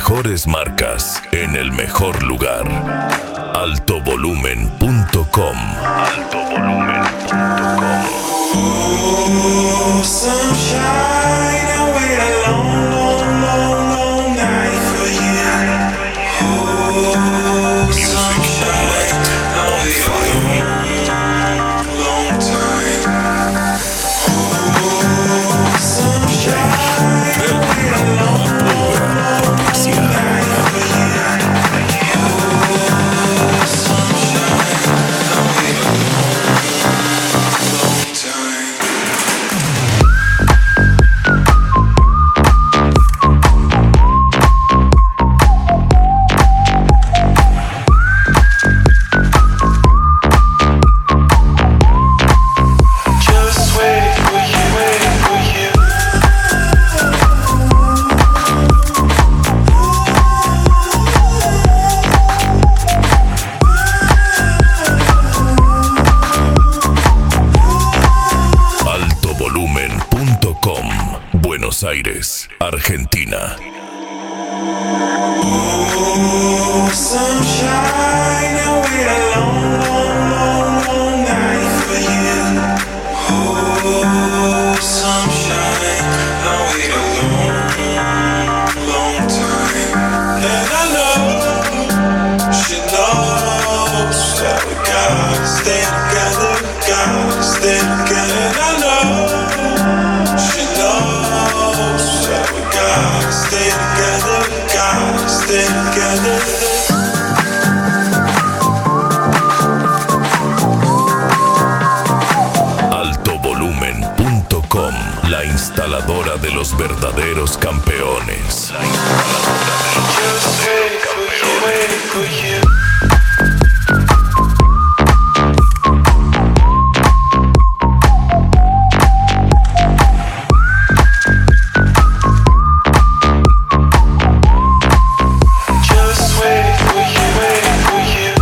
mejores marcas en el mejor lugar. Altovolumen.com. Altovolumen.com. Oh, sunshine, I wait a long, long, long, long night for you. Oh, sunshine, I wait a long, long time. Oh, sunshine, I wait a long, long, long night for you. Oh, sunshine, I wait a long time. Just waiting for you, waiting for you. Altovolumen.com. Buenos Aires, Argentina. Oh, sunshine, I wait a long, long, long, long night for you. Oh, sunshine, I wait a long, long time. And I know she knows that we gotta stay together, gotta stay together. And I know she knows that we gotta stay together, gotta stay together. Altovolumen.com. La instaladora de los verdaderos campeones. La instaladora de los Just waiting for you, waiting for you. Just waiting for you, waiting for you.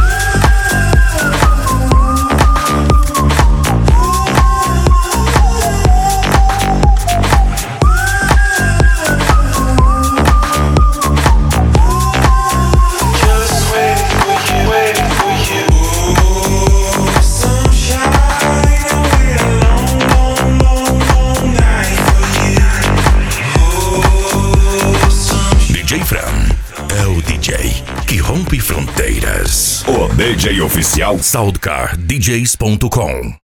Just waiting for you, waiting for you. Oh, sunshine, I wait a long, long, long, long night for you. Oh, sunshine. DJ Fran é o DJ que rompe fronteiras. O DJ oficial Soundcardjs.com